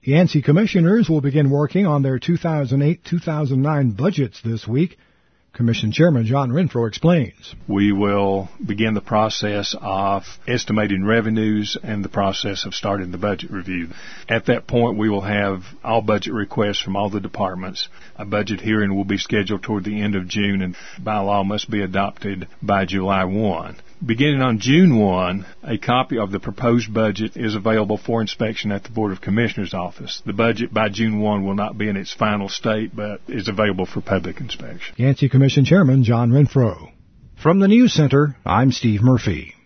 Yancey commissioners will begin working on their 2008-2009 budgets this week. Commission Chairman John Renfro explains. We will begin the process of estimating revenues and the process of starting the budget review. At that point, we will have all budget requests from all the departments. A budget hearing will be scheduled toward the end of June and by law must be adopted by July 1. Beginning on June 1, a copy of the proposed budget is available for inspection at the Board of Commissioners office. The budget by June 1 will not be in its final state, but is available for public inspection. Yancey Commission Chairman John Renfro. From the News Center, I'm Steve Murphy.